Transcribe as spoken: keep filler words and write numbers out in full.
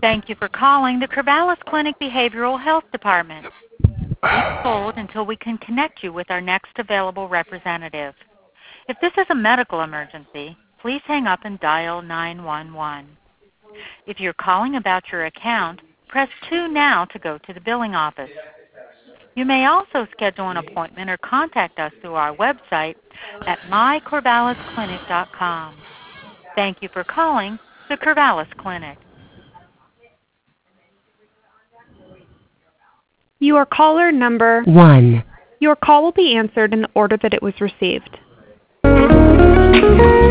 Thank you for calling the Corvallis Clinic Behavioral Health Department. Please hold until we can connect you with our next available representative. If this is a medical emergency, please hang up and dial nine one one. If you're calling about your account, press two now to go to the billing office. You may also schedule an appointment or contact us through our website at my corvallis clinic dot com. Thank you for calling the Corvallis Clinic. You are caller number One. Your call will be answered in the order that it was received.